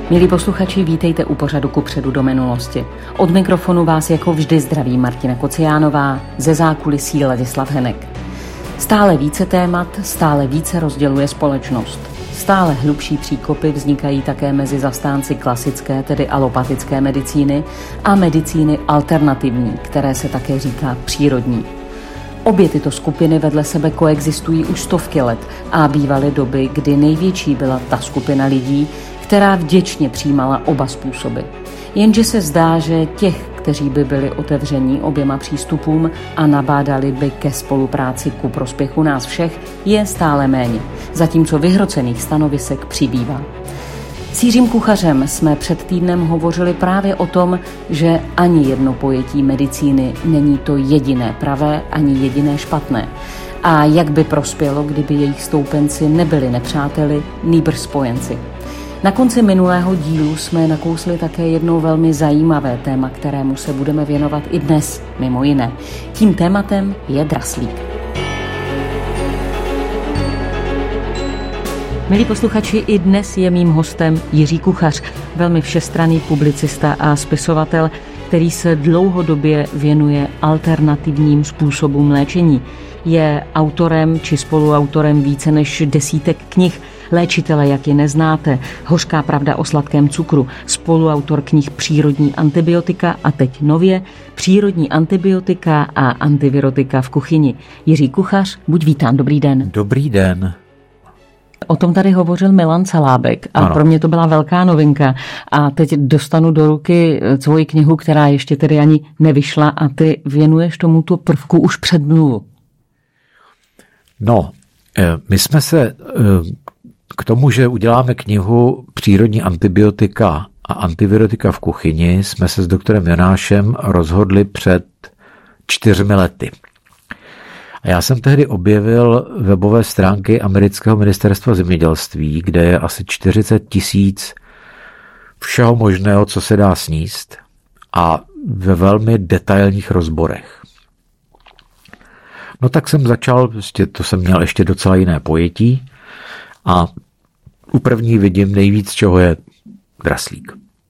Milí posluchači, vítejte u pořadu Kupředu do minulosti. Od mikrofonu vás jako vždy zdraví Martina Kociánová, ze zákulisí Ladislav Henek. Stále více témat, stále více rozděluje společnost. Stále hlubší příkopy vznikají také mezi zastánci klasické, tedy alopatické medicíny a medicíny alternativní, které se také říká přírodní. Obě tyto skupiny vedle sebe koexistují už stovky let a bývaly doby, kdy největší byla ta skupina lidí, která vděčně přijímala oba způsoby. Jenže se zdá, že těch, kteří by byli otevření oběma přístupům a nabádali by ke spolupráci ku prospěchu nás všech, je stále méně, zatímco vyhrocených stanovisek přibývá. S Jiřím Kuchařem jsme před týdnem hovořili právě o tom, že ani jedno pojetí medicíny není to jediné pravé, ani jediné špatné. A jak by prospělo, kdyby jejich stoupenci nebyli nepřáteli, nýbrž spojenci. Na konci minulého dílu jsme nakousli také jedno velmi zajímavé téma, kterému se budeme věnovat i dnes, mimo jiné. Tím tématem je draslík. Milí posluchači, i dnes je mým hostem Jiří Kuchař, velmi všestranný publicista a spisovatel, který se dlouhodobě věnuje alternativním způsobům léčení. Je autorem či spoluautorem více než desítek knih. Léčitele, jak je neznáte, Hořká pravda o sladkém cukru, spoluautor knih Přírodní antibiotika a teď nově Přírodní antibiotika a antivirotika v kuchyni. Jiří Kuchař, buď vítán, dobrý den. Dobrý den. O tom tady hovořil Milan Calábek a ano. Pro mě to byla velká novinka. A teď dostanu do ruky svoji knihu, která ještě tedy ani nevyšla a ty věnuješ tomuto prvku už předmluvu. No, my jsme se k tomu, že uděláme knihu Přírodní antibiotika a antivirotika v kuchyni, jsme se s doktorem Jonášem rozhodli před 4 lety. A já jsem tehdy objevil webové stránky amerického ministerstva zemědělství, kde je asi 40 000 všeho možného, co se dá sníst, a ve velmi detailních rozborech. No tak jsem začal, to jsem měl ještě docela jiné pojetí, a u první vidím nejvíc, čeho je draslík.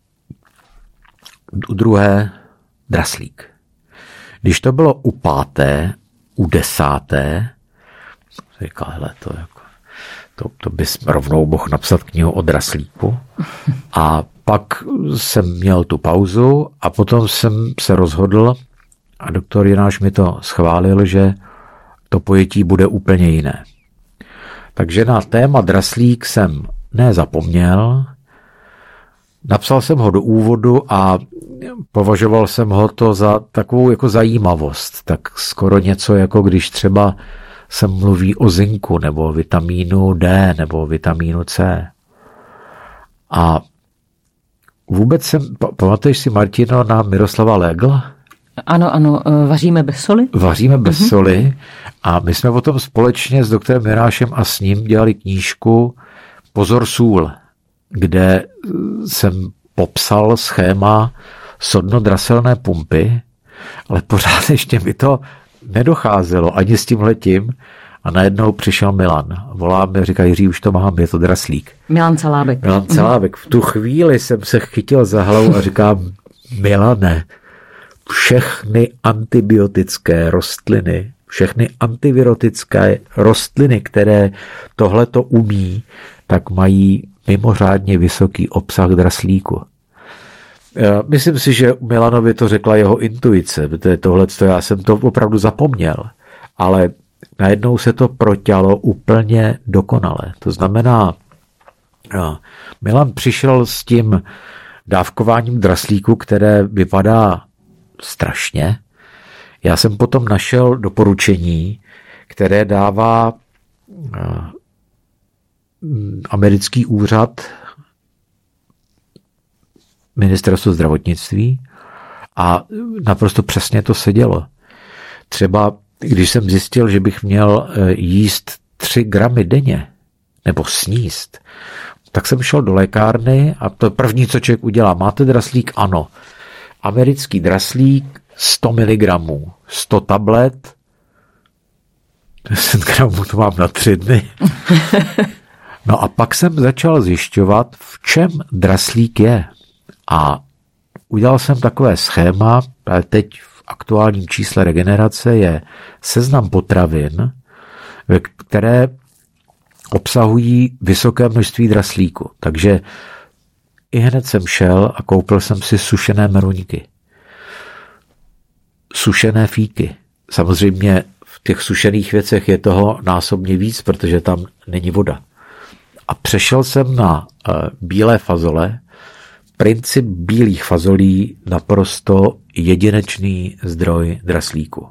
U druhé draslík. Když to bylo u 5., u 10., říkal, hele, to bys rovnou mohl napsat knihu o draslíku. A pak jsem měl tu pauzu a potom jsem se rozhodl, a doktor Jonáš mi to schválil, že to pojetí bude úplně jiné. Takže na téma draslík jsem nezapomněl, napsal jsem ho do úvodu a považoval jsem ho to za takovou jako zajímavost, tak skoro něco jako když třeba se mluví o zinku nebo vitamínu D nebo vitamínu C. A vůbec pamatuješ si, Martino, na Miroslava Legl? Ano, vaříme bez soli? Vaříme bez soli a my jsme o tom společně s doktorem Jonášem a s ním dělali knížku Pozor sůl, kde jsem popsal schéma sodnodraselné pumpy, ale pořád ještě mi to nedocházelo ani s tímhletím a najednou přišel Milan. Volá mi, říká, Jiří, už to mám, je to draslík. Milan Calábek. V tu chvíli jsem se chytil za hlavu a říkám, Milane, všechny antibiotické rostliny, všechny antivirotické rostliny, které tohleto umí, tak mají mimořádně vysoký obsah draslíku. Myslím si, že Milanovi to řekla jeho intuice, protože tohleto já jsem to opravdu zapomněl, ale najednou se to proťalo úplně dokonale. To znamená, Milan přišel s tím dávkováním draslíku, které vypadá strašně. Já jsem potom našel doporučení, které dává americký úřad ministerstvo zdravotnictví a naprosto přesně to sedělo. Třeba když jsem zjistil, že bych měl jíst 3 gramy denně nebo sníst, tak jsem šel do lékárny a to první, co člověk udělá, máte draslík? Ano. Americký draslík 100 mg, 100 tablet, 10 gramů to mám na 3 dny. No a pak jsem začal zjišťovat, v čem draslík je. A udělal jsem takové schéma, ale teď v aktuálním čísle Regenerace je seznam potravin, které obsahují vysoké množství draslíku. Takže i hned jsem šel a koupil jsem si sušené meruňky. Sušené fíky. Samozřejmě v těch sušených věcech je toho násobně víc, protože tam není voda. A přešel jsem na bílé fazole. Princip bílých fazolí naprosto jedinečný zdroj draslíku.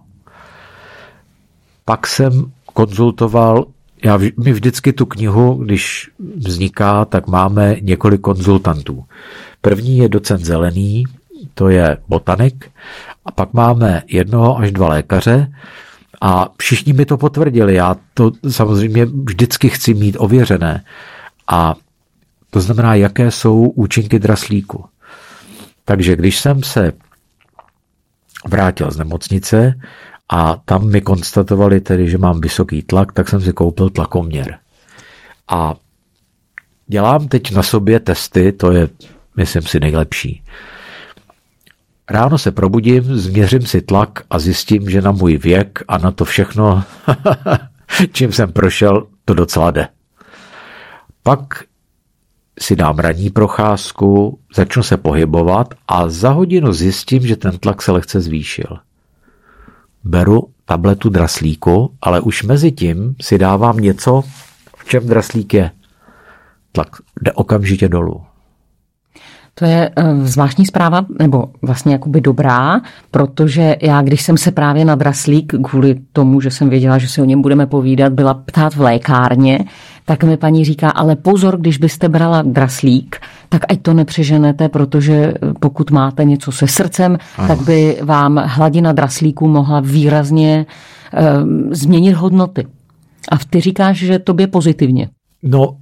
Pak jsem konzultoval, my vždycky tu knihu, když vzniká, tak máme několik konzultantů. První je docent Zelený, to je botanik, a pak máme 1 až 2 lékaře a všichni mi to potvrdili. Já to samozřejmě vždycky chci mít ověřené. A to znamená, jaké jsou účinky draslíku. Takže když jsem se vrátil z nemocnice a tam mi konstatovali tedy, že mám vysoký tlak, tak jsem si koupil tlakoměr. A dělám teď na sobě testy, to je, myslím si, nejlepší. Ráno se probudím, změřím si tlak a zjistím, že na můj věk a na to všechno, čím jsem prošel, to docela jde. Pak si dám ranní procházku, začnu se pohybovat a za hodinu zjistím, že ten tlak se lehce zvýšil. Beru tabletu draslíku, ale už mezi tím si dávám něco, v čem draslík je. Tlak jde okamžitě dolů. To je zvláštní zpráva, nebo vlastně jakoby dobrá, protože já, když jsem se právě na draslík, kvůli tomu, že jsem věděla, že si o něm budeme povídat, byla ptát v lékárně, tak mi paní říká, ale pozor, když byste brala draslík, tak ať to nepřeženete, protože pokud máte něco se srdcem, tak by vám hladina draslíku mohla výrazně změnit hodnoty. A ty říkáš, že tobě pozitivně. No,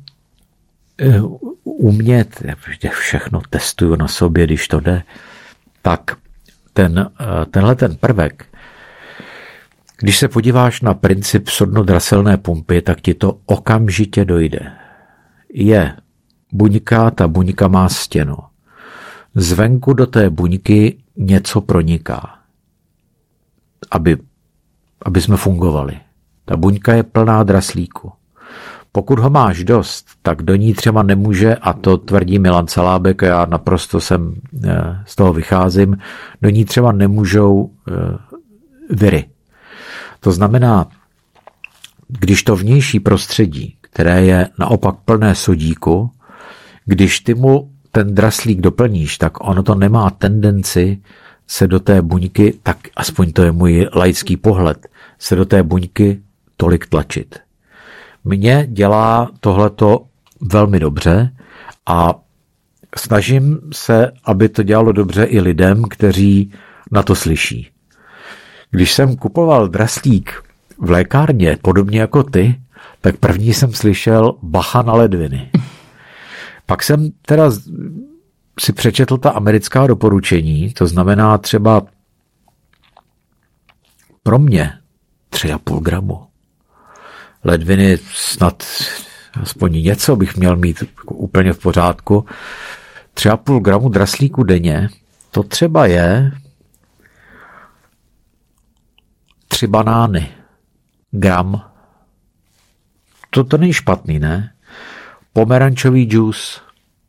umět, všechno testuju na sobě, když to jde, tak tenhle prvek, když se podíváš na princip sodnodraselné pumpy, tak ti to okamžitě dojde. Je buňka, ta buňka má stěnu. Zvenku do té buňky něco proniká, aby jsme fungovali. Ta buňka je plná draslíku. Pokud ho máš dost, tak do ní třeba nemůže, a to tvrdí Milan Salábek, a já naprosto z toho vycházím, do ní třeba nemůžou viry. To znamená, když to vnější prostředí, které je naopak plné sodíku, když ty mu ten draslík doplníš, tak ono to nemá tendenci se do té buňky, tak aspoň to je můj laický pohled, se do té buňky tolik tlačit. Mně dělá tohleto velmi dobře a snažím se, aby to dělalo dobře i lidem, kteří na to slyší. Když jsem kupoval draslík v lékárně, podobně jako ty, tak první jsem slyšel bacha na ledviny. Pak jsem teda si přečetl ta americká doporučení, to znamená třeba pro mě 3,5 gramu. Ledviny snad aspoň něco bych měl mít úplně v pořádku. 3,5 gramu draslíku denně, to třeba je 3 banány. Gram. To není špatný, ne? Pomerančový džus.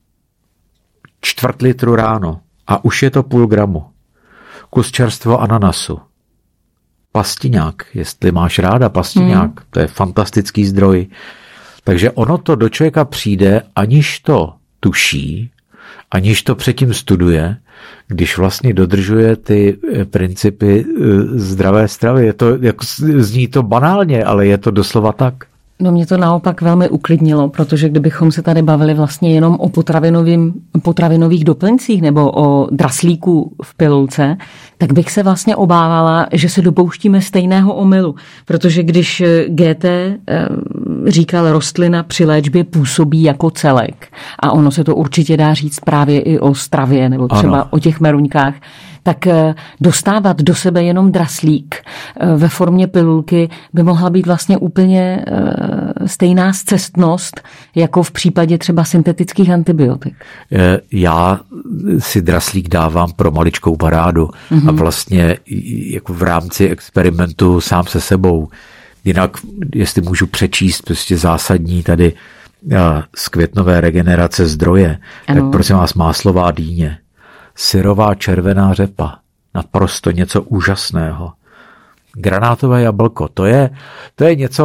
1/4 litru ráno. A už je to 0,5 gramu. Kus čerstvého ananasu. Pastiňák, jestli máš ráda pastiňák, to je fantastický zdroj. Takže ono to do člověka přijde, aniž to tuší, aniž to předtím studuje, když vlastně dodržuje ty principy zdravé stravy. Je to, jako, zní to banálně, ale je to doslova tak. No mě to naopak velmi uklidnilo, protože kdybychom se tady bavili vlastně jenom o potravinových doplňcích nebo o draslíku v pilulce, tak bych se vlastně obávala, že se dopouštíme stejného omylu. Protože když GT říkal, rostlina při léčbě působí jako celek, a ono se to určitě dá říct právě i o stravě nebo třeba o těch meruňkách, tak dostávat do sebe jenom draslík ve formě pilulky by mohla být vlastně úplně stejná scestnost, jako v případě třeba syntetických antibiotik. Já si draslík dávám pro maličkou parádu a vlastně jako v rámci experimentu sám se sebou. Jinak, jestli můžu přečíst prostě zásadní tady z květnové regenerace zdroje, tak prosím vás, máslová dýně, syrová červená řepa, naprosto něco úžasného. Granátové jablko, to je něco,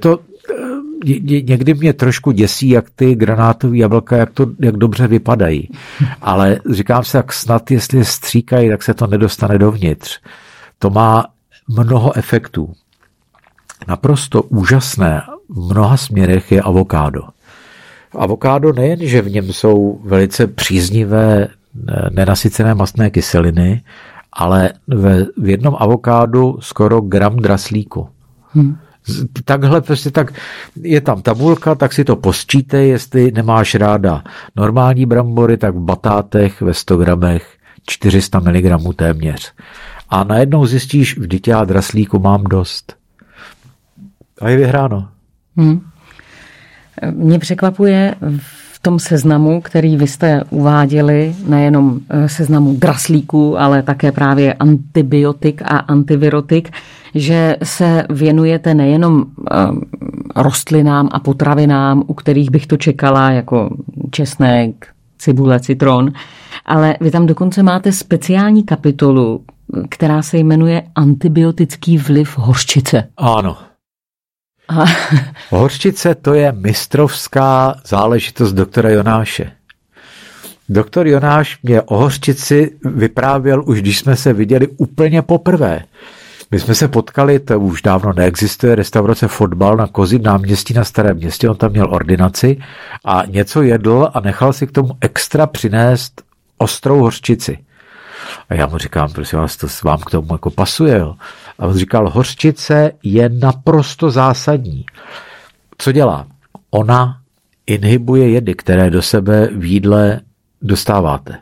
někdy mě trošku děsí, jak ty granátové jablka, jak dobře vypadají. Ale říkám si, jak snad, jestli je stříkají, tak se to nedostane dovnitř. To má mnoho efektů. Naprosto úžasné v mnoha směrech je avokádo. Avokádo nejen, že v něm jsou velice příznivé nenasycené mastné kyseliny, ale v jednom avokádu skoro gram draslíku. Takhle prostě tak je tam tabulka, tak si to posčítej, jestli nemáš ráda normální brambory, tak v batátech ve 100 gramech 400 mg téměř. A najednou zjistíš, vždyť já draslíku mám dost. A je vyhráno. Mě překvapuje v tom seznamu, který vy jste uváděli, nejenom seznamu draslíků, ale také právě antibiotik a antivirotik, že se věnujete nejenom rostlinám a potravinám, u kterých bych to čekala, jako česnek, cibule, citron, ale vy tam dokonce máte speciální kapitolu, která se jmenuje Antibiotický vliv hořčice. Ano. Hořčice, to je mistrovská záležitost doktora Jonáše. Doktor Jonáš mě o hořčici vyprávěl už, když jsme se viděli úplně poprvé. My jsme se potkali, to už dávno neexistuje, restaurace Fotbal na Kozím náměstí na Starém Městě, on tam měl ordinaci a něco jedl a nechal si k tomu extra přinést ostrou hořčici. A já mu říkám, prosím vás, to vám k tomu jako pasuje, jo? A on říkal, hořčice je naprosto zásadní. Co dělá? Ona inhibuje jedy, které do sebe v jídle dostáváte.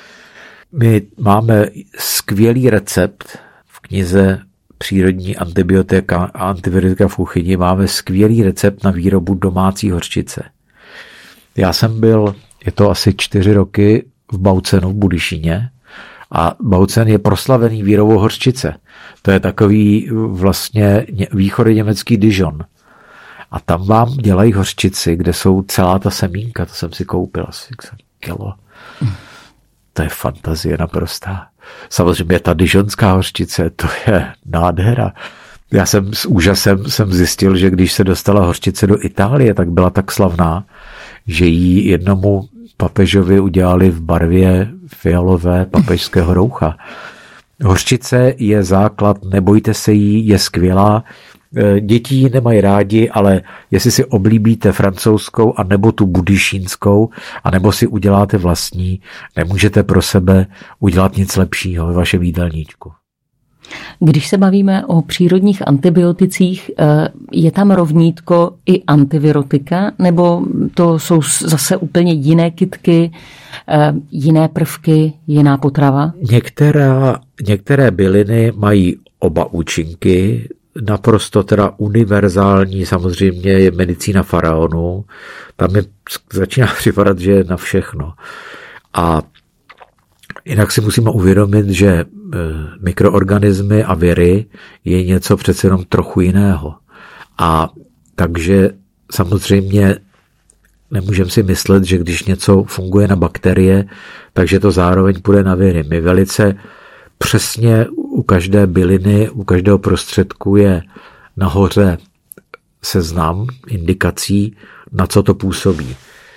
My máme skvělý recept v knize Přírodní antibiotika a antivirotika v kuchyni. Máme skvělý recept na výrobu domácí hořčice. Já jsem byl, je to asi 4 roky v Baucenu v Budyšíně a Baucen je proslavený výrobou hořčice. To je takový vlastně východoněmecký Dijon. A tam vám dělají hořčici, kde jsou celá ta semínka, to jsem si koupil asi kilo. To je fantazie naprostá. Samozřejmě ta dijonská hořčice, to je nádhera. Já jsem s úžasem zjistil, že když se dostala hořčice do Itálie, tak byla tak slavná, že ji jednomu papežovi udělali v barvě fialové papežského roucha. Hořčice je základ, nebojte se jí, je skvělá. Děti ji nemají rádi, ale jestli si oblíbíte francouzskou a nebo tu budyšínskou, a nebo si uděláte vlastní, nemůžete pro sebe udělat nic lepšího ve vašem jídelníčku. Když se bavíme o přírodních antibioticích, je tam rovnítko i antivirotika, nebo to jsou zase úplně jiné kytky, jiné prvky, jiná potrava? Některé byliny mají oba účinky, naprosto teda univerzální, samozřejmě je medicína faraonů, tam mi začíná připadat, že je na všechno. A jinak si musíme uvědomit, že mikroorganismy a viry je něco přece jenom trochu jiného. A takže samozřejmě nemůžeme si myslet, že když něco funguje na bakterie, takže to zároveň půjde na viry. My velice přesně u každé byliny, u každého prostředku je nahoře seznam indikací, na co to působí.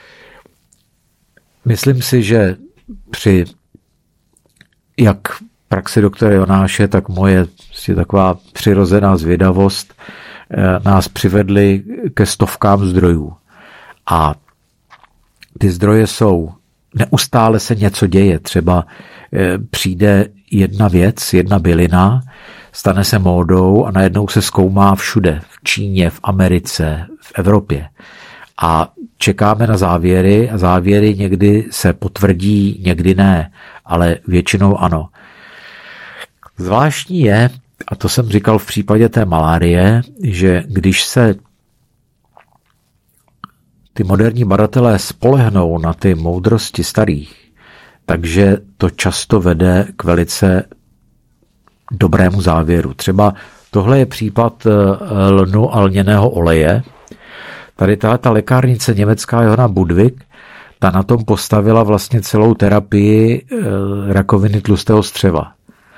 Myslím si, že při jak praxi doktora Jonáše, tak moje taková přirozená zvědavost nás přivedly ke stovkám zdrojů. A ty zdroje jsou, neustále se něco děje, třeba přijde jedna věc, jedna bylina, stane se módou a najednou se zkoumá všude, v Číně, v Americe, v Evropě. A čekáme na závěry a závěry někdy se potvrdí, někdy ne, ale většinou ano. Zvláštní je, a to jsem říkal v případě té malárie, že když se ty moderní badatelé spolehnou na ty moudrosti starých, takže to často vede k velice dobrému závěru. Třeba tohle je případ lnu a lněného oleje. Tady ta lékárnice německá Johanna Budwig, ta na tom postavila vlastně celou terapii rakoviny tlustého střeva.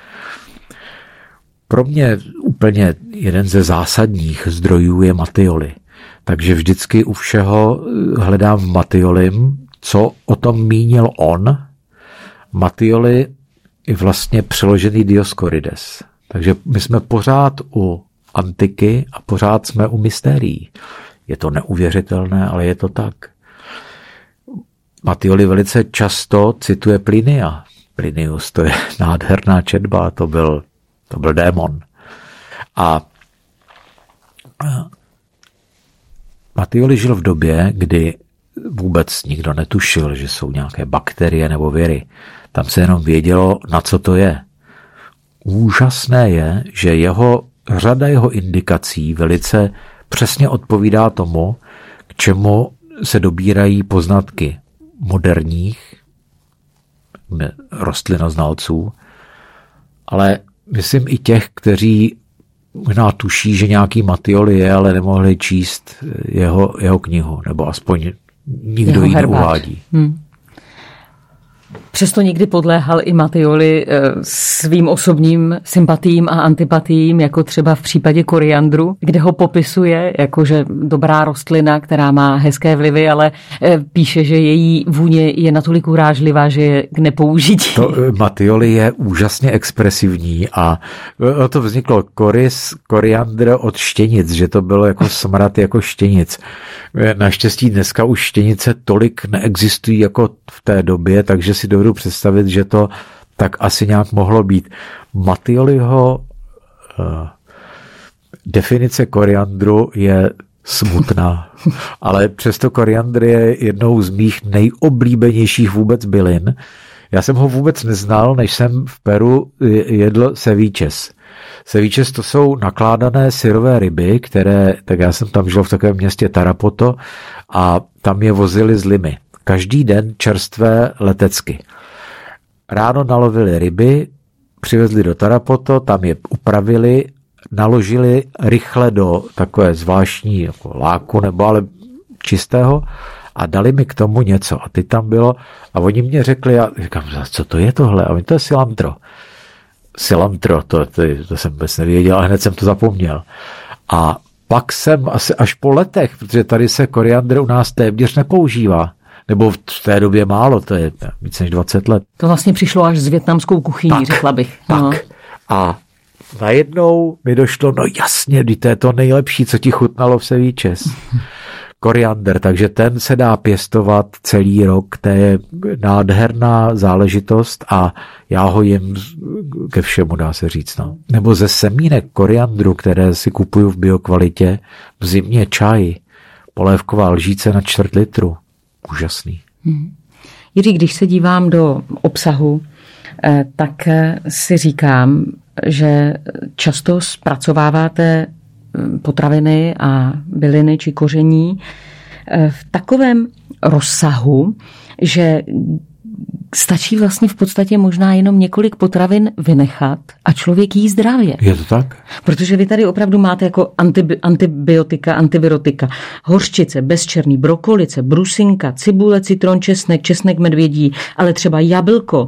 Pro mě úplně jeden ze zásadních zdrojů je Mattioli. Takže vždycky u všeho hledám v Mattiolim, co o tom mínil on. Mattioli je vlastně přeložený Dioscorides. Takže my jsme pořád u antiky a pořád jsme u mystérií. Je to neuvěřitelné, ale je to tak. Mattioli velice často cituje Plinia. Plinius, to je nádherná četba, to byl démon. A Mattioli žil v době, kdy vůbec nikdo netušil, že jsou nějaké bakterie nebo viry. Tam se jenom vědělo, na co to je. Úžasné je, že řada jeho indikací velice přesně odpovídá tomu, k čemu se dobírají poznatky moderních rostlinoznalců, ale myslím i těch, kteří možná tuší, že nějaký Mattioli je, ale nemohli číst jeho knihu, nebo aspoň nikdo ji neuvádí. Přesto někdy podléhal i Mattioli svým osobním sympatiím a antipatiím, jako třeba v případě koriandru, kde ho popisuje jakože dobrá rostlina, která má hezké vlivy, ale píše, že její vůně je natolik urážlivá, že je k nepoužití. Mattioli je úžasně expresivní a to vzniklo koriandr od štěnic, že to bylo jako smrad jako štěnic. Naštěstí dneska už štěnice tolik neexistují jako v té době, takže si dovedu představit, že to tak asi nějak mohlo být. Mattioliho definice koriandru je smutná, ale přesto koriandr je jednou z mých nejoblíbenějších vůbec bylin. Já jsem ho vůbec neznal, než jsem v Peru jedl ceviches. Ceviches to jsou nakládané syrové ryby, tak já jsem tam žil v takovém městě Tarapoto a tam je vozili z Limy. Každý den čerstvé letecky. Ráno nalovili ryby, přivezli do Tarapoto, tam je upravili, naložili rychle do takové zvláštní jako láku nebo ale čistého a dali mi k tomu něco. A teď tam bylo a oni mě řekli, já říkám, co to je tohle? A oni, to je cilantro. Cilantro, to jsem vůbec nevěděl, ale hned jsem to zapomněl. A pak jsem asi až po letech, protože tady se koriandr u nás téměř nepoužívá. Nebo v té době málo, to je víc než 20 let. To vlastně přišlo až s vietnamskou kuchyní, řekla bych. Tak. No. A najednou mi došlo, no jasně, to je to nejlepší, co ti chutnalo v ceviches. Koriander, takže ten se dá pěstovat celý rok, to je nádherná záležitost a já ho jim ke všemu, dá se říct. No. Nebo ze semínek koriandru, které si kupuju v biokvalitě, v zimě čaj, polévková lžíce na 1/4 litru. Úžasný. Jiří, když se dívám do obsahu, tak si říkám, že často zpracováváte potraviny a byliny či koření v takovém rozsahu, že stačí vlastně v podstatě možná jenom několik potravin vynechat a člověk jí zdravě. Je to tak? Protože vy tady opravdu máte jako antibiotika, antivirotika, hořčice, bezčerný, brokolice, brusinka, cibule, citron, česnek medvědí, ale třeba jablko,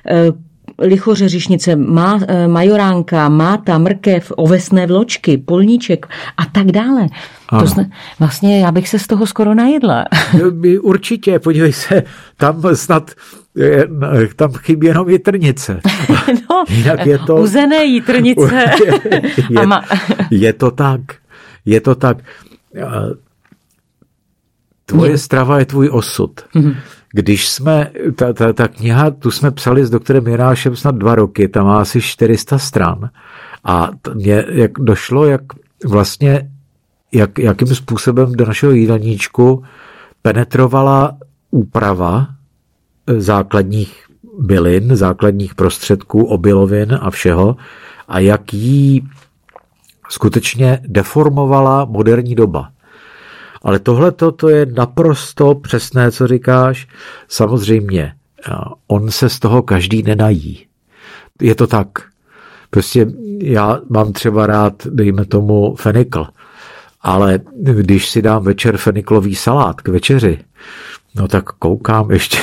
lichoře, říšnice, majoránka, máta, mrkev, ovesné vločky, polníček a tak dále. Vlastně já bych se z toho skoro najedla. Určitě, podívej se, tam snad tam chybí jenom jitrnice. No, jinak je to uzené jitrnice. Je to tak. Je to tak. Tvoje strava je tvůj osud. Když jsme, ta kniha, tu jsme psali s doktorem Jirášem snad 2 roky, tam má asi 400 stran a mně došlo, jakým způsobem do našeho jídelníčku penetrovala úprava základních bylin, základních prostředků, obilovin a všeho, a jak jí skutečně deformovala moderní doba. Ale tohleto to je naprosto přesné, co říkáš. Samozřejmě, on se z toho každý nenají. Je to tak. Prostě já mám třeba rád, dejme tomu, fenikl, ale když si dám večer feniklový salát k večeři, no tak koukám ještě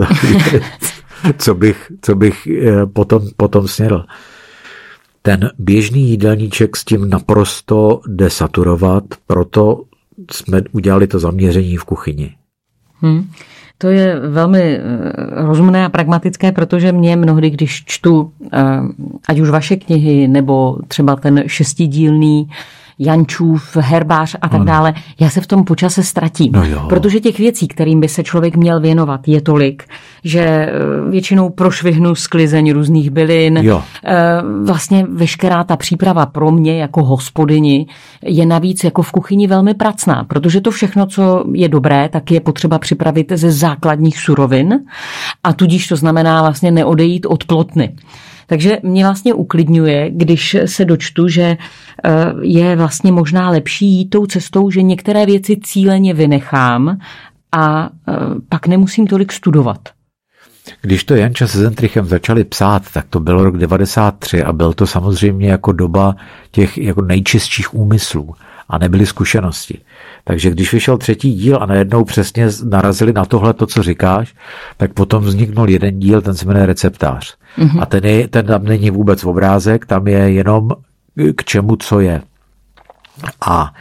co bych potom snědl. Ten běžný jídelníček s tím naprosto jde saturovat, proto jsme udělali to zaměření v kuchyni. To je velmi rozumné a pragmatické, protože mě mnohdy, když čtu ať už vaše knihy, nebo třeba ten 6dílný Jančův herbář a tak dále, já se v tom po čase ztratím. Protože těch věcí, kterým by se člověk měl věnovat, je tolik, že většinou prošvihnu sklizeň různých bylin. Vlastně veškerá ta příprava pro mě jako hospodyni je navíc jako v kuchyni velmi pracná, protože to všechno, co je dobré, tak je potřeba připravit ze základních surovin a tudíž to znamená vlastně neodejít od plotny. Takže mě vlastně uklidňuje, když se dočtu, že je vlastně možná lepší jít tou cestou, že některé věci cíleně vynechám a pak nemusím tolik studovat. Když to Janča se Zentrichem začali psát, tak to byl rok 93 a byl to samozřejmě jako doba těch jako nejčistších úmyslů a nebyly zkušenosti. Takže když vyšel 3. díl a najednou přesně narazili na tohle, to, co říkáš, tak potom vzniknul 1 díl, ten se jmenuje Receptář. A ten tam není vůbec obrázek, tam je jenom k čemu, co je. A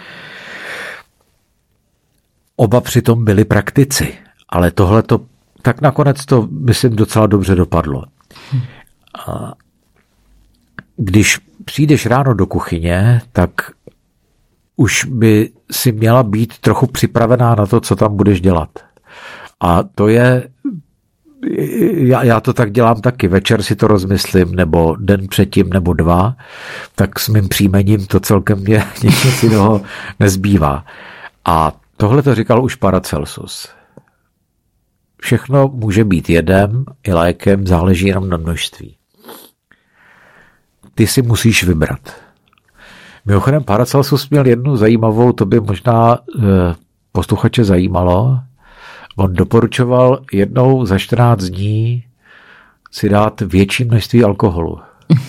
oba přitom byli praktici, ale tohle to tak nakonec to, myslím, docela dobře dopadlo. A když přijdeš ráno do kuchyně, tak už by si měla být trochu připravená na to, co tam budeš dělat. A to je, já to tak dělám taky, večer si to rozmyslím, nebo den předtím, nebo 2, tak s mým příjmením to celkem mě nic jiného nezbývá. A tohle to říkal už Paracelsus. Všechno může být jedem i lékem, záleží jenom na množství. Ty si musíš vybrat. Mimochodem Paracelsus měl jednu zajímavou, to by možná posluchače zajímalo. On doporučoval jednou za 14 dní si dát větší množství alkoholu.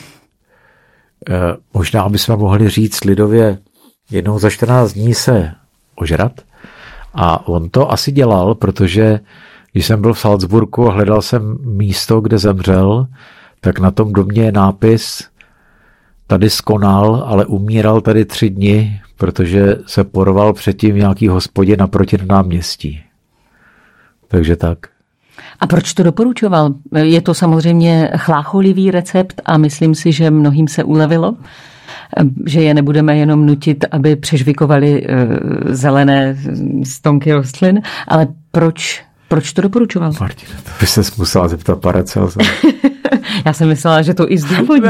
Možná bychom mohli říct lidově jednou za 14 dní se ožrat. A on to asi dělal, protože když jsem byl v Salzburgu a hledal jsem místo, kde zemřel, tak na tom domě je nápis: tady skonal, ale umíral tady 3 dny, protože se porval předtím nějaký hospodě naproti na náměstí. Takže tak. A proč to doporučoval? Je to samozřejmě chlácholivý recept a myslím si, že mnohým se ulevilo, že je nebudeme jenom nutit, aby přežvikovali zelené stonky rostlin, ale proč to doporučoval? Martina, to by se musela zeptat Paracelsa. Já jsem myslela, že to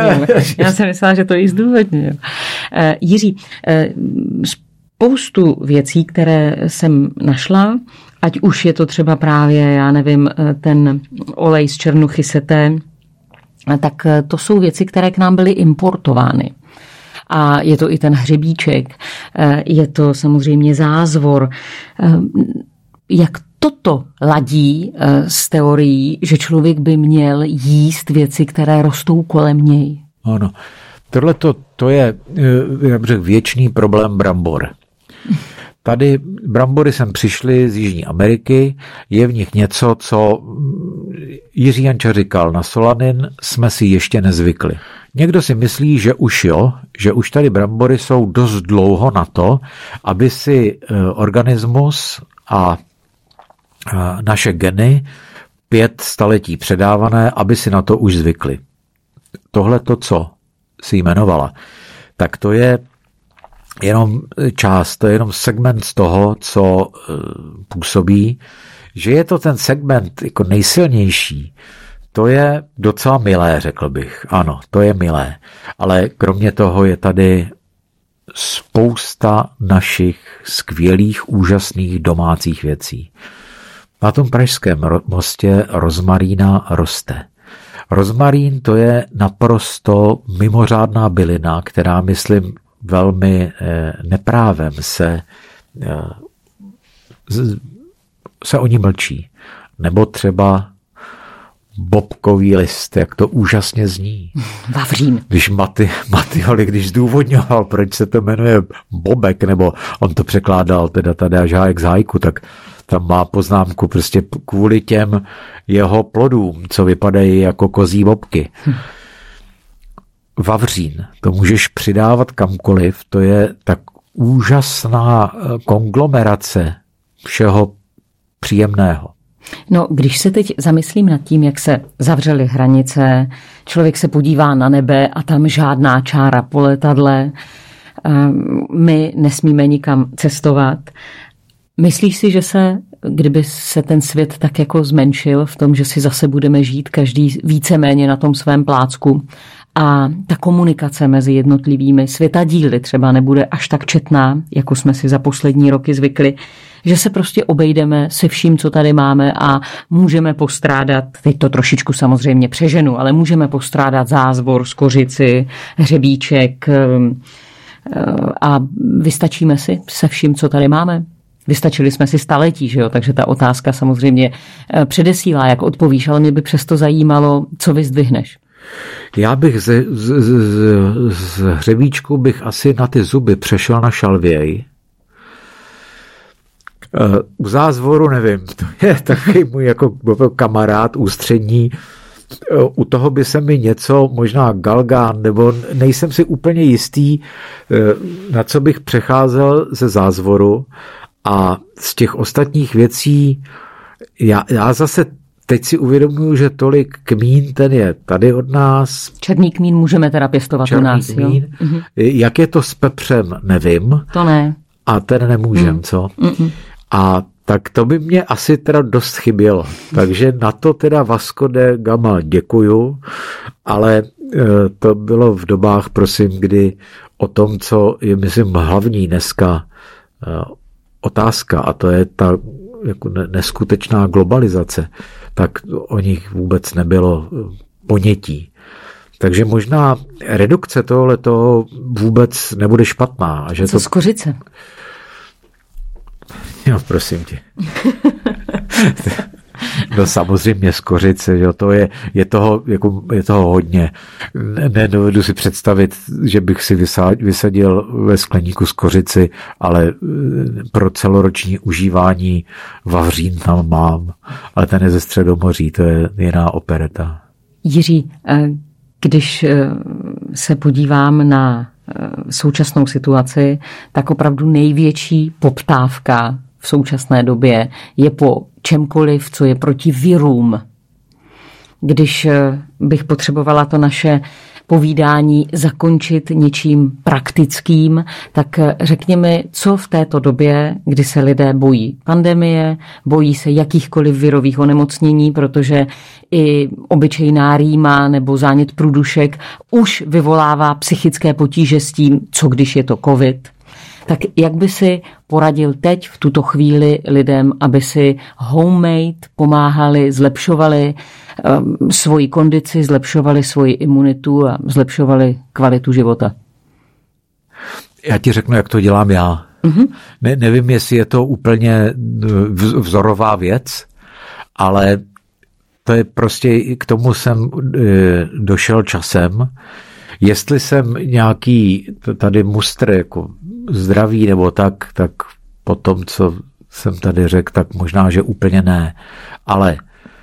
i zdůvodnil. Jiří, spoustu věcí, které jsem našla, ať už je to třeba právě, já nevím, ten olej z černuchy seté, tak to jsou věci, které k nám byly importovány. A je to i ten hřebíček, je to samozřejmě zázvor. Jak toto ladí s teorií, že člověk by měl jíst věci, které rostou kolem něj? Ano, tohle to je, jak řekl, věčný problém brambor. Tady brambory sem přišly z Jižní Ameriky, je v nich něco, co Jiří Janča říkal, na solanin jsme si ještě nezvykli. Někdo si myslí, že už tady brambory jsou dost dlouho na to, aby si organismus a naše geny 5 staletí předávané, aby si na to už zvykli. Tohle to, co si jmenovala, tak to je jenom část, to je jenom segment z toho, co působí, že je to ten segment jako nejsilnější. To je docela milé, řekl bych. Ano, to je milé. Ale kromě toho je tady spousta našich skvělých, úžasných domácích věcí. Na tom Pražském mostě rozmarína roste. Rozmarín to je naprosto mimořádná bylina, která, myslím, velmi neprávem se o ní mlčí. Nebo třeba bobkový list, jak to úžasně zní. Vavřín. Když Matyoli, když zdůvodňoval, proč se to jmenuje bobek, nebo on to překládal teda tady až hájek z hájku, tak tam má poznámku prostě kvůli těm jeho plodům, co vypadají jako kozí bobky. Vavřín, to můžeš přidávat kamkoliv, to je tak úžasná konglomerace všeho příjemného. No, když se teď zamyslím nad tím, jak se zavřely hranice, člověk se podívá na nebe a tam žádná čára po letadle, my nesmíme nikam cestovat. Myslíš si, že kdyby se ten svět tak jako zmenšil v tom, že si zase budeme žít každý víceméně na tom svém plácku a ta komunikace mezi jednotlivými světadíly třeba nebude až tak četná, jako jsme si za poslední roky zvykli, že se prostě obejdeme se vším, co tady máme a můžeme postrádat, teď to trošičku samozřejmě přeženu, ale můžeme postrádat zázvor, skořici, hřebíček a vystačíme si se vším, co tady máme? Vystačili jsme si staletí, že jo? Takže ta otázka samozřejmě předesílá, jak odpovíš, ale mě by přesto zajímalo, co vyzdvihneš. Já bych z hřebíčku bych asi na ty zuby přešel na šalvěj. U zázvoru nevím, to je taky můj jako kamarád ústřední. U toho by se mi něco, možná galgán, nebo nejsem si úplně jistý, na co bych přecházel ze zázvoru. A z těch ostatních věcí, já zase teď si uvědomuji, že tolik kmín, ten je tady od nás. Černý kmín můžeme teda pěstovat u nás. Kmín. Jo? Jak je to s pepřem, nevím. To ne. A ten nemůžem, co? A tak to by mě asi teda dost chybělo. Takže na to teda Vasco de Gama děkuju, ale to bylo v dobách, prosím, kdy o tom, co je, myslím, hlavní dneska otázka, a to je ta jako neskutečná globalizace, tak o nich vůbec nebylo ponětí. Takže možná redukce tohoto vůbec nebude špatná. A že co skořice? Jo, prosím tě. No samozřejmě skořice, jo, to je toho hodně. Nedovedu si představit, že bych si vysadil ve skleníku skořici, ale pro celoroční užívání vavřín tam mám. Ale ten je ze Středomoří, to je jiná opereta. Jiří, když se podívám na současnou situaci, tak opravdu největší poptávka v současné době je po čemkoliv, co je proti virům. Když bych potřebovala to naše povídání zakončit něčím praktickým, tak řekněme, co v této době, kdy se lidé bojí pandemie, bojí se jakýchkoliv virových onemocnění, protože i obyčejná rýma nebo zánět průdušek už vyvolává psychické potíže s tím, co když je to covid. Tak jak by si poradil teď v tuto chvíli lidem, aby si homemade pomáhali, zlepšovali svoji kondici, zlepšovali svoji imunitu a zlepšovali kvalitu života? Já ti řeknu, jak to dělám já. Nevím, jestli je to úplně vzorová věc, ale to je prostě, k tomu jsem došel časem. Jestli jsem nějaký tady mustr jako zdravý nebo tak po tom, co jsem tady řekl, tak možná, že úplně ne. Ale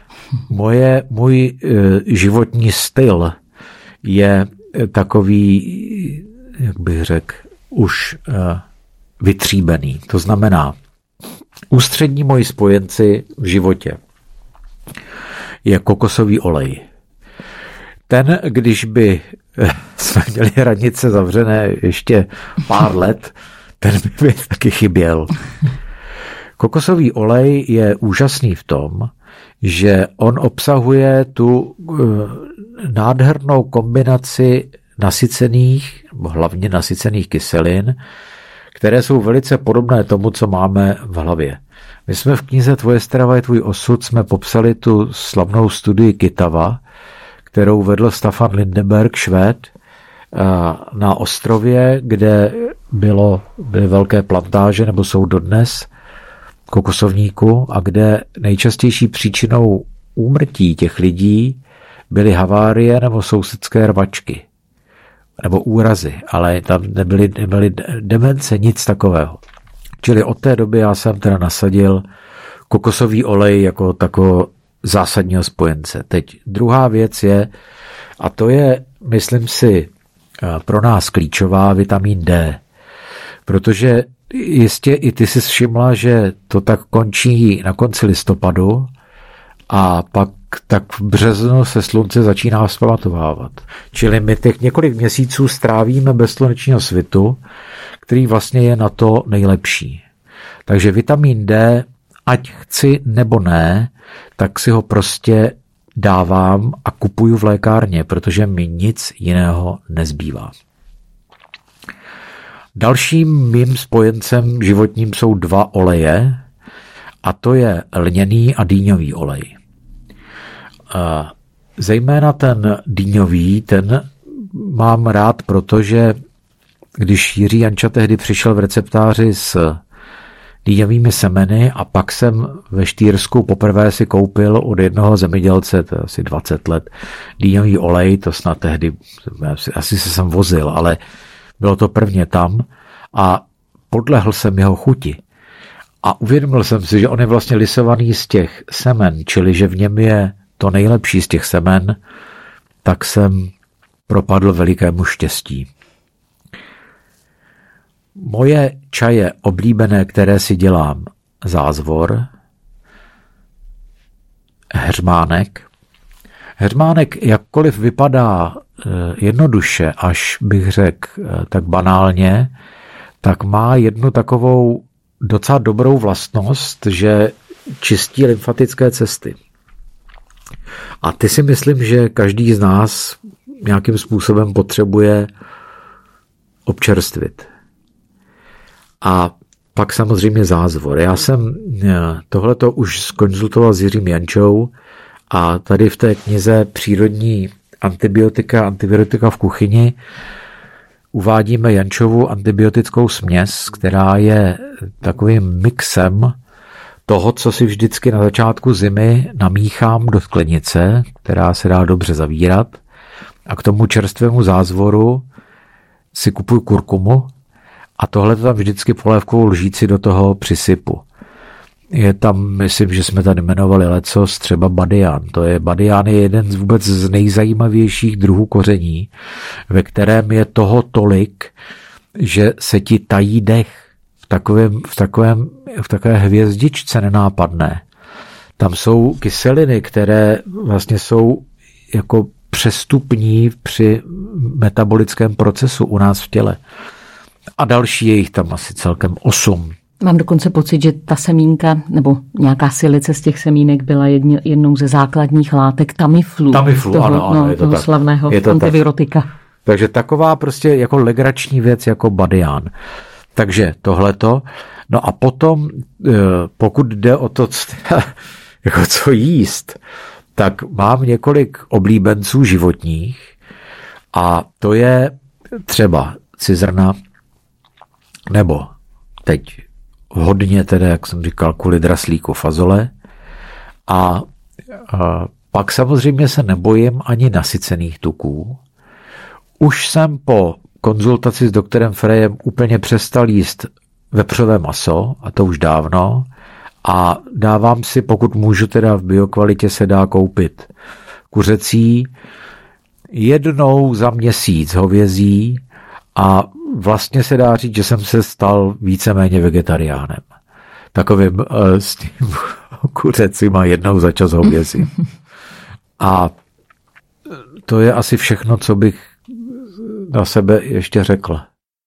můj životní styl je takový, jak bych řekl, už vytříbený. To znamená, ústřední moji spojenci v životě je kokosový olej. Ten, když by jsme měli hranice zavřené ještě pár let, ten by taky chyběl. Kokosový olej je úžasný v tom, že on obsahuje tu nádhernou kombinaci nasycených, hlavně nasycených kyselin, které jsou velice podobné tomu, co máme v hlavě. My jsme v knize Tvoje strava je tvůj osud jsme popsali tu slavnou studii Kitava, kterou vedl Staffan Lindeberg, Švéd, na ostrově, kde byly velké plantáže, nebo jsou dodnes, kokosovníku, a kde nejčastější příčinou úmrtí těch lidí byly havárie nebo sousedské rvačky. Nebo úrazy, ale tam nebyly demence, nic takového. Čili od té doby já jsem teda nasadil kokosový olej jako takového zásadního spojence. Teď druhá věc je, a to je, myslím si, pro nás klíčová, vitamin D. Protože jistě i ty jsi všimla, že to tak končí na konci listopadu a pak tak v březnu se slunce začíná vzpamatovávat. Čili my těch několik měsíců strávíme bez slunečního svitu, který vlastně je na to nejlepší. Takže vitamin D, ať chci nebo ne, tak si ho prostě dávám a kupuju v lékárně, protože mi nic jiného nezbývá. Dalším mým spojencem životním jsou 2 oleje, a to je lněný a dýňový olej. Zejména ten dýňový, ten mám rád, protože když Jiří Janča tehdy přišel v receptáři s dýňovými semeny a pak jsem ve Štýrsku poprvé si koupil od jednoho zemědělce, to je asi 20 let, dýňový olej, to snad tehdy, asi se jsem vozil, ale bylo to prvně tam a podlehl jsem jeho chuti. A uvědomil jsem si, že on je vlastně lisovaný z těch semen, čili že v něm je to nejlepší z těch semen, tak jsem propadl velikému štěstí. Moje čaje oblíbené, které si dělám, zázvor, heřmánek. Heřmánek, jakkoliv vypadá jednoduše, až bych řekl tak banálně, tak má jednu takovou docela dobrou vlastnost, že čistí lymfatické cesty. A ty si myslím, že každý z nás nějakým způsobem potřebuje občerstvit. A pak samozřejmě zázvor. Já jsem tohleto už zkonzultoval s Jiřím Jančou a tady v té knize Přírodní antibiotika v kuchyni uvádíme Jančovu antibiotickou směs, která je takovým mixem toho, co si vždycky na začátku zimy namíchám do sklenice, která se dá dobře zavírat, a k tomu čerstvému zázvoru si kupuju kurkumu a tohle tam vždycky polévkovou lžíci do toho přisypu. Je tam, myslím, že jsme tady jmenovali lecos, třeba badián. Badián je jeden z nejzajímavějších druhů koření, ve kterém je toho tolik, že se ti tají dech v takové hvězdičce nenápadné. Tam jsou kyseliny, které vlastně jsou jako přestupní při metabolickém procesu u nás v těle. A další je jich tam asi celkem 8. Mám dokonce pocit, že ta semínka nebo nějaká silice z těch semínek byla jednou ze základních látek Tamiflu. Ano, je to toho tak. Slavného antivirotika. Tak. Takže taková prostě jako legrační věc jako badián. Takže tohleto. No a potom, pokud jde o to, jako co jíst, tak mám několik oblíbenců životních a to je třeba cizrna, nebo teď hodně teda, jak jsem říkal, kvůli draslíku fazole a pak samozřejmě se nebojím ani nasycených tuků. Už jsem po konzultaci s doktorem Frejem úplně přestal jíst vepřové maso, a to už dávno, a dávám si, pokud můžu, teda v biokvalitě se dá koupit kuřecí, jednou za měsíc hovězí a vlastně se dá říct, že jsem se stal víceméně vegetariánem. Takovým s tím kuřecím a jednou za čas hovězí. A to je asi všechno, co bych na sebe ještě řekl.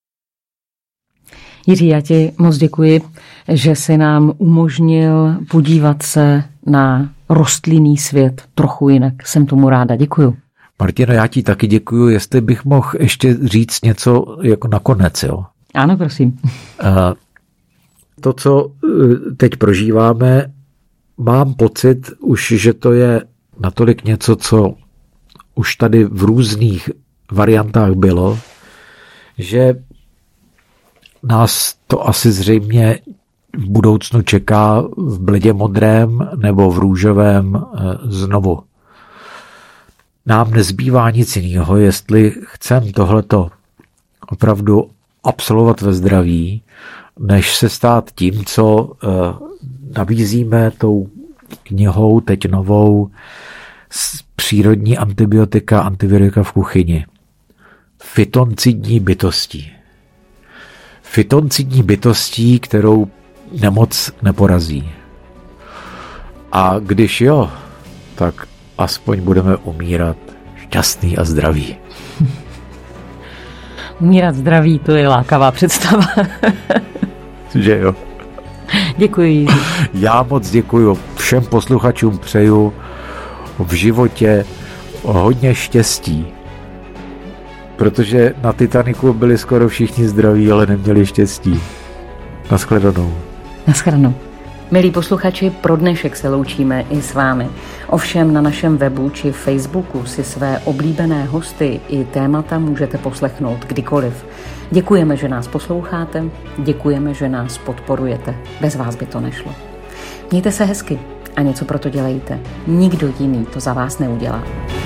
Jiří, já ti moc děkuji, že jsi nám umožnil podívat se na rostlinný svět trochu jinak. Jsem tomu ráda. Děkuju. Martino, já ti taky děkuju. Jestli bych mohl ještě říct něco jako nakonec, jo? Ano, prosím. To, co teď prožíváme, mám pocit už, že to je natolik něco, co už tady v různých variantách bylo, že nás to asi zřejmě v budoucnu čeká v bledě modrém nebo v růžovém znovu. Nám nezbývá nic jiného, jestli chceme tohleto opravdu absolvovat ve zdraví, než se stát tím, co nabízíme tou knihou, teď novou, přírodní antibiotika, antivirika v kuchyni. Fytoncidní bytostí. Fytoncidní bytostí, kterou nemoc neporazí. A když jo, tak aspoň budeme umírat šťastný a zdravý. Umírat zdraví, to je lákavá představa. Že jo. Děkuji. Já moc děkuji. Všem posluchačům přeju v životě hodně štěstí. Protože na Titaniku byli skoro všichni zdraví, ale neměli štěstí. Naschledanou. Naschledanou. Milí posluchači, pro dnešek se loučíme i s vámi. Ovšem na našem webu či Facebooku si své oblíbené hosty i témata můžete poslechnout kdykoliv. Děkujeme, že nás posloucháte, děkujeme, že nás podporujete. Bez vás by to nešlo. Mějte se hezky a něco pro to dělejte. Nikdo jiný to za vás neudělá.